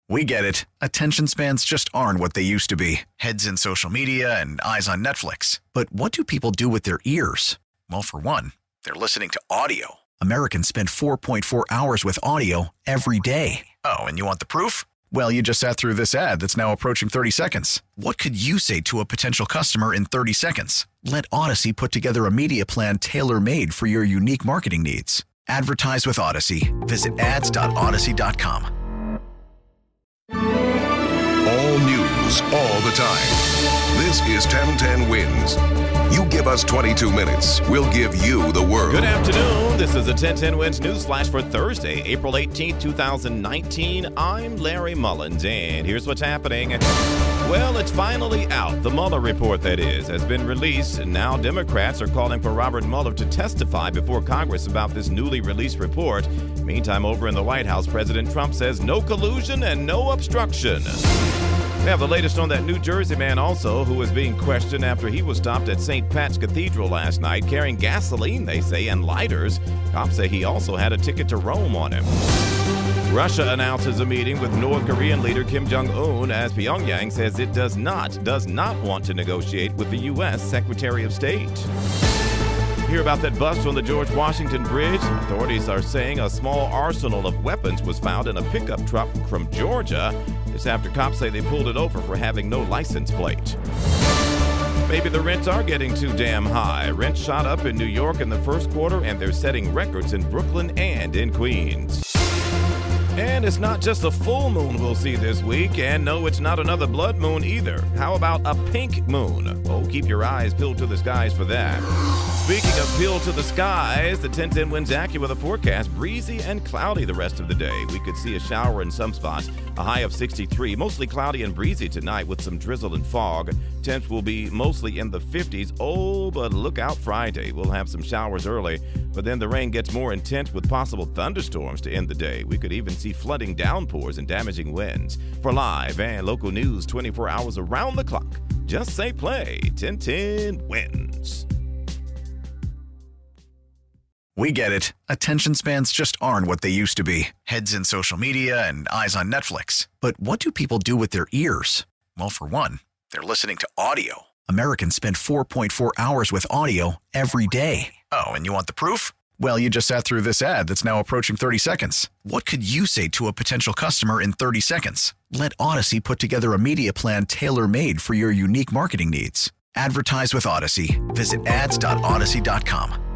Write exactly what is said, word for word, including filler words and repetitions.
We get it. Attention spans just aren't what they used to be. Heads in social media and eyes on Netflix. But what do people do with their ears? Well, for one, they're listening to audio. Americans spend four point four hours with audio every day. Oh, and you want the proof? Well, you just sat through this ad that's now approaching thirty seconds. What could you say to a potential customer in thirty seconds? Let Odyssey put together a media plan tailor-made for your unique marketing needs. Advertise with Odyssey. Visit ads dot odyssey dot com. All news, all the time. This is ten ten Wins. You give us twenty-two minutes, we'll give you the world. Good afternoon. This is the ten ten Wins News Flash for Thursday, April eighteenth, twenty nineteen. I'm Larry Mullins, and here's what's happening. Well, it's finally out. The Mueller report, that is, has been released, and now Democrats are calling for Robert Mueller to testify before Congress about this newly released report. Meantime, over in the White House, President Trump says no collusion and no obstruction. We have the latest on that New Jersey man also, who is being questioned after he was stopped at Saint Pat's Cathedral last night carrying gasoline, they say, and lighters. Cops say he also had a ticket to Rome on him. Russia announces a meeting with North Korean leader Kim Jong-un as Pyongyang says it does not, does not want to negotiate with the U S Secretary of State. Hear about that bust on the George Washington Bridge? Authorities are saying a small arsenal of weapons was found in a pickup truck from Georgia. This after cops say they pulled it over for having no license plate. Maybe the rents are getting too damn high. Rents shot up in New York in the first quarter, and they're setting records in Brooklyn and in Queens. And it's not just a full moon we'll see this week, and no, it's not another blood moon either. How about a pink moon? Oh, keep your eyes peeled to the skies for that. Speaking of peeled to the skies, the ten ten Wins AccuWeather forecast, breezy and cloudy the rest of the day. We could see a shower in some spots, a high of sixty-three, mostly cloudy and breezy tonight with some drizzle and fog. Temps will be mostly in the fifties. Oh, but look out Friday. We'll have some showers early, but then the rain gets more intense with possible thunderstorms to end the day. We could even see flooding downpours and damaging winds. For live and local news twenty-four hours around the clock, just say play. ten ten Wins. We get it. Attention spans just aren't what they used to be. Heads in social media and eyes on Netflix. But what do people do with their ears? Well, for one, they're listening to audio. Americans spend four point four hours with audio every day. Oh, and you want the proof? Well, you just sat through this ad that's now approaching thirty seconds. What could you say to a potential customer in thirty seconds? Let Odyssey put together a media plan tailor-made for your unique marketing needs. Advertise with Odyssey. Visit ads dot odyssey dot com.